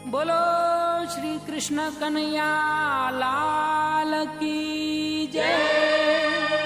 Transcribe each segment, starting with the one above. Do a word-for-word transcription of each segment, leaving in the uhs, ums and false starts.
बोलो श्री कृष्ण कन्हैया लाल की जय।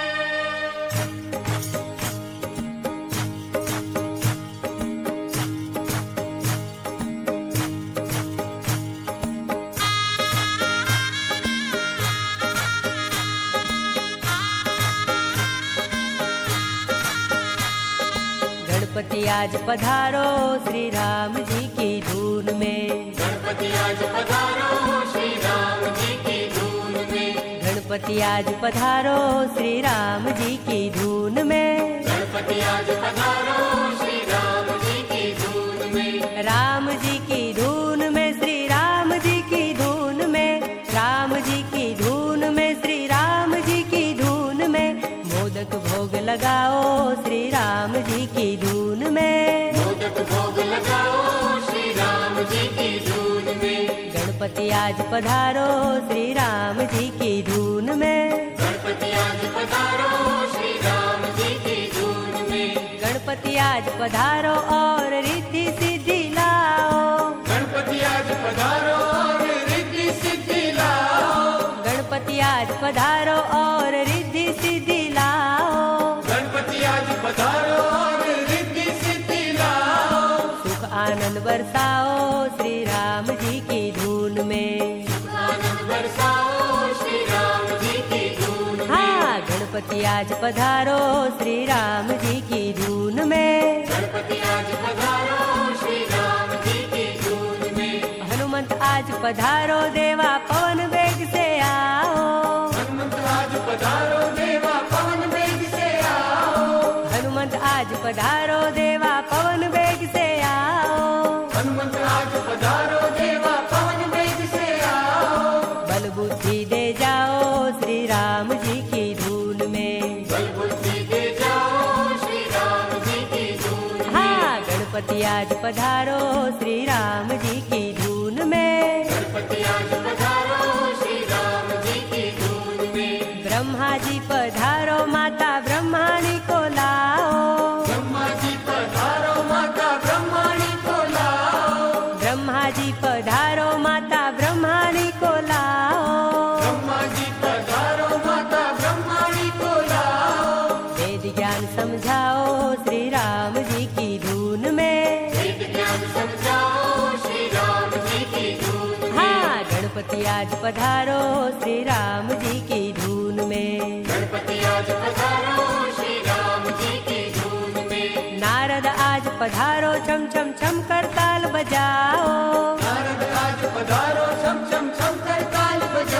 गणपति आज पधारो श्री राम जी की धून में। गणपति आज पधारो श्री राम जी की धून में। गणपति आज पधारो श्री राम जी की धून में। गणपति आज पधारो श्री राम जी की धून में। राम जी की धून में श्री राम जी की धून में। राम जी की धून में श्री राम जी की धून में। मोदक भोग लगाओ श्री राम जी की धून में। मोदक भोग लगाओ श्री राम जी की धून में। गणपति आज पधारो श्री राम जी की धून में। गणपति आज पधारो श्री राम जी की धून में। गणपति आज पधारो और रिद्धि सिद्धि लाओ। गणपति आज पधारो और रिद्धि सिद्धि लाओ। गणपति आज पधारो और रिद्धि सिद्धि लाओ। गणपति आज पधारो और रिद्धि सिद्धि लाओ। सुख आनंद बरसाओ श्री राम जी की धून में। आनंद बरसाओ श्री राम जी की धून में। हाँ, गणपति आज पधारो श्री राम जी की धून में। गणपति आज पधारो श्री राम जी की धून में। हनुमंत आज पधारो देवा पवन वेग से आओ। हनुमंत आज पधारो देवा पवन वेग से आओ। हनुमंत आज पधारो देवा पवन वेग से आओ। हनुमंत आज पधारो देवा पवन वेग से आओ। बल बुद्धि दे जाओ श्री राम जी की धून में। बल बुद्धि दे जाओ श्री राम जी की धून में। हाँ, गणपति आज पधारो श्री राम जी की धून में। गणपति आज पधारो श्री राम जी की धून में। ब्रह्मा जी पधारो माता ब्रह्माणी को लाओ। ब्रह्मा जी पधारो माता ब्रह्माणी को लाओ। ब्रह्मा जी पधारो माता ब्रह्माणी को लाओ। ब्रह्मा जी पधारो माता ब्रह्माणी को लाओ। वेद ज्ञान समझाओ श्री राम जी की धून में। वेद ज्ञान समझाओ श्री राम जी की धून में। हाँ, गणपति आज पधारो श्री राम जी की धून में। गणपति आज पधारो श्री राम जी की धून में। नारद आज पधारो छम छम छम कर ताल बजाओ। नारद आज पधारो छम छम छम कर ताल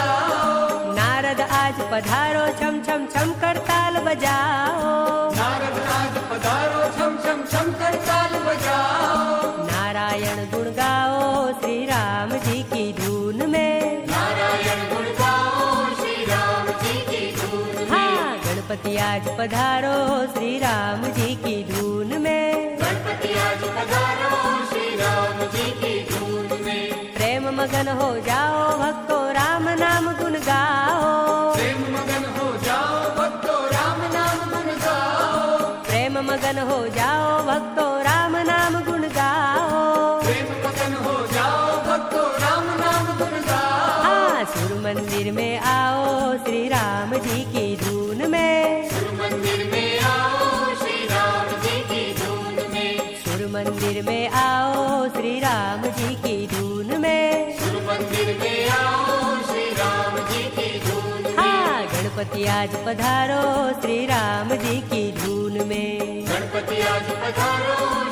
बजाओ। नारद आज पधारो छम छम छम कर ताल बजाओ। नारद आज पधारो छम छम छम कर ताल बजाओ। नारायण गुण गाओ श्री राम जी की धून में। नारायण गुण गाओ श्री राम जी की धून में। हाँ, गणपति आज पधारो श्री राम जी की धून में। गणपति आज पधारो श्री राम जी की धून में। प्रेम मगन हो जाओ भक्तो राम नाम गुण गाओ। प्रेम मगन हो जाओ भक्तो राम नाम गुण गाओ। प्रेम मगन हो जाओ भक्तो राम नाम गुण गाओ। प्रेम मगन हो जाओ भक्तो राम नाम गुण गाओ। हाँ, सुर मंदिर में आओ श्री राम जी की धून में। सुर मंदिर में आओ श्री राम जी की धून में। सुर मंदिर में आओ श्री राम जी की धून में। सुर मंदिर में आओ श्री राम जी की धून में। हाँ, गणपति आज पधारो श्री राम जी की धून में। गणपति आज पधारो